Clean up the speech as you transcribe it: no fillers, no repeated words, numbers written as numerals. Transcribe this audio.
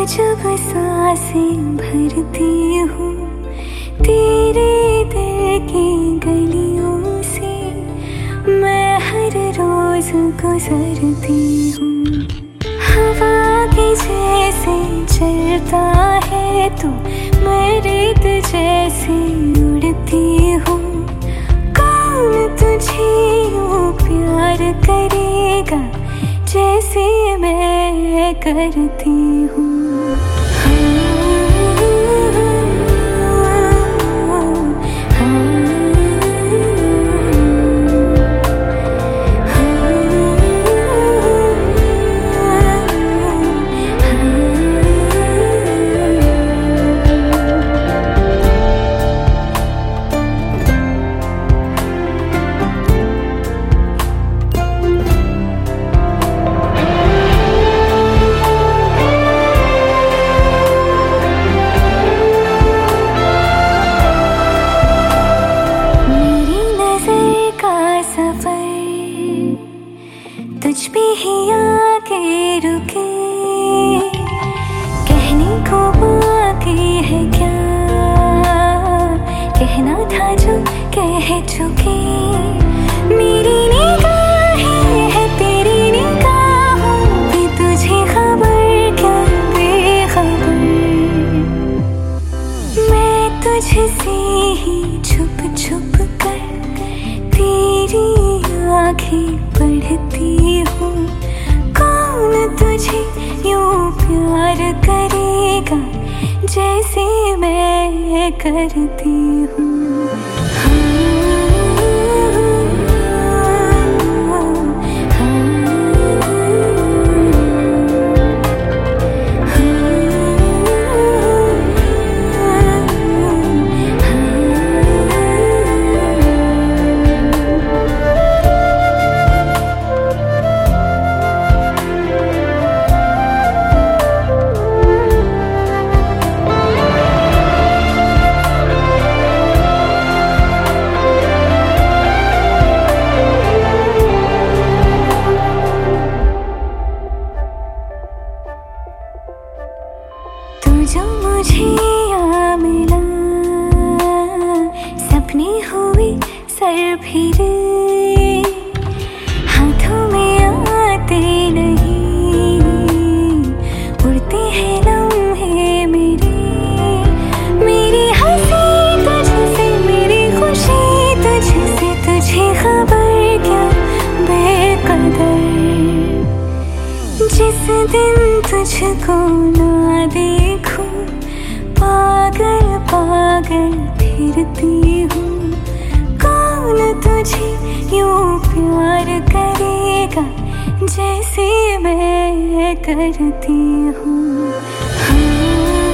जब सांसें भरती हूँ तेरे दिल की गलियों से, मैं हर रोज गुजरती हूँ। हवा के जैसे चलता है तू, मैं रेत जैसे उड़ती हूँ। कौन तुझे यूँ प्यार करेगा जैसे मैं करती हूँ। तुझ पे ही आके रुके, कहने को बाकी है क्या, कहना था जो कह चुके। मेरी निगाहें है तेरी निगाहों पे, तुझे खबर क्या बेखबर। मैं तुझसे ही छुप छुप कर तेरी आँखें पढ़ती हूँ। कौन तुझे यूँ प्यार करेगा जैसे मैं करती हूँ। जो मुझे यहाँ मिला, सपने हुए सर फिरे, हाथों में आते नहीं, उड़ते हैं लम्हे मेरे। मेरी हंसी तुझसे, मेरी खुशी तुझसे, तुझे खबर क्या बेकदर। जिस दिन तुझको ना देखूं, पागल पागल फिरती हूँ। कौन तुझे यूँ प्यार करेगा जैसे मैं करती हूँ।